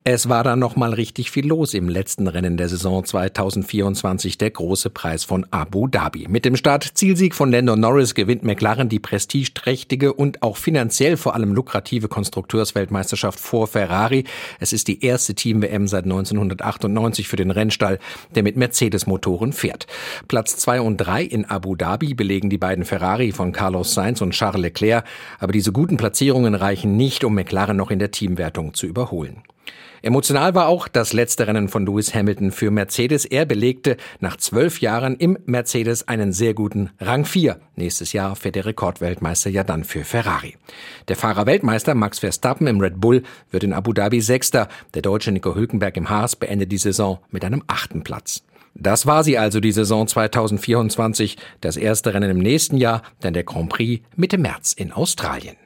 Es war dann noch mal richtig viel los im letzten Rennen der Saison 2024, der große Preis von Abu Dhabi. Mit dem Start-Zielsieg von Lando Norris gewinnt McLaren die prestigeträchtige und auch finanziell vor allem lukrative Konstrukteursweltmeisterschaft vor Ferrari. Es ist die erste Team-WM seit 1998 für den Rennstall, der mit Mercedes-Motoren fährt. Platz 2 und 3 in Abu Dhabi belegen die beiden Ferrari von Carlos Sainz und Charles Leclerc. Aber diese guten Platzierungen reichen nicht, um McLaren noch in der Teamwertung zu überholen. Emotional war auch das letzte Rennen von Lewis Hamilton für Mercedes. Er belegte nach 12 Jahren im Mercedes einen sehr guten Rang 4. Nächstes Jahr fährt der Rekordweltmeister ja dann für Ferrari. Der Fahrer-Weltmeister Max Verstappen im Red Bull wird in Abu Dhabi Sechster. Der Deutsche Nico Hülkenberg im Haas beendet die Saison mit einem 8. Platz. Das war sie also, die Saison 2024. Das erste Rennen im nächsten Jahr, dann der Grand Prix Mitte März in Australien.